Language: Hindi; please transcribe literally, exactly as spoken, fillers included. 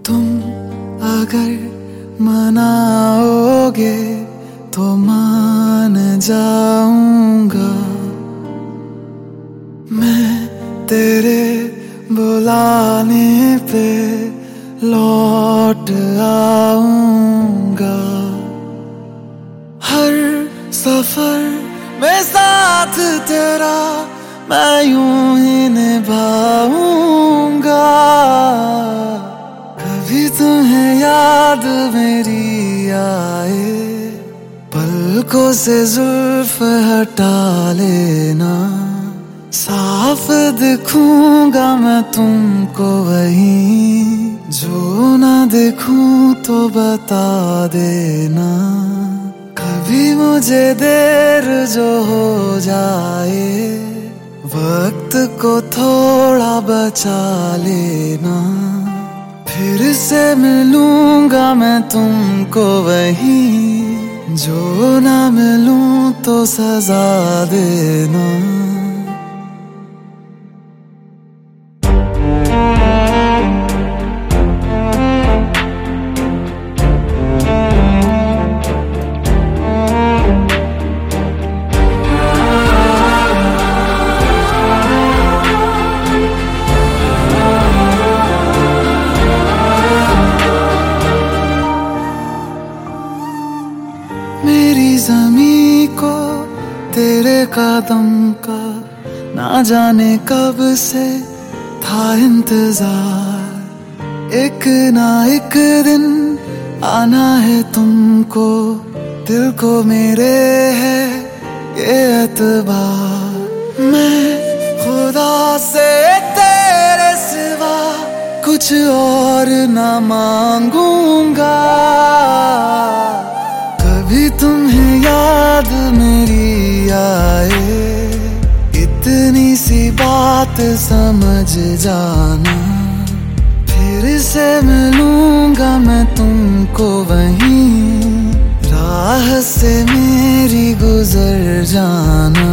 तुम अगर मनाओगे तो मान जाऊंगा। मैं तेरे बुलाने पे लौट आऊंगा। हर सफर में साथ तेरा मैं यूं ही निभाऊंगा। कभी तुम्हें याद मेरी आए, पलकों से जुल्फ हटा लेना। साफ दिखूंगा मैं तुमको वहीं, जो ना दिखूं तो बता देना। कभी मुझे देर जो हो जाए, वक्त को थोड़ा बचा लेना। फिर से मिलूंगा मैं तुमको वहीं, जो ना मिलूं तो सजा देना। मेरी ज़मीं को तेरे कदम का ना जाने कब से था इंतजार। एक ना एक दिन आना है तुमको, दिल को मेरे है ये एतबार। मैं खुदा से तेरे सिवा कुछ और ना मांगूंगा। कभी तुम्हें याद मेरी आए, इतनी सी बात समझ जाना। फिर से मिलूंगा मैं तुमको वहीं, राह से मेरी गुजर जाना।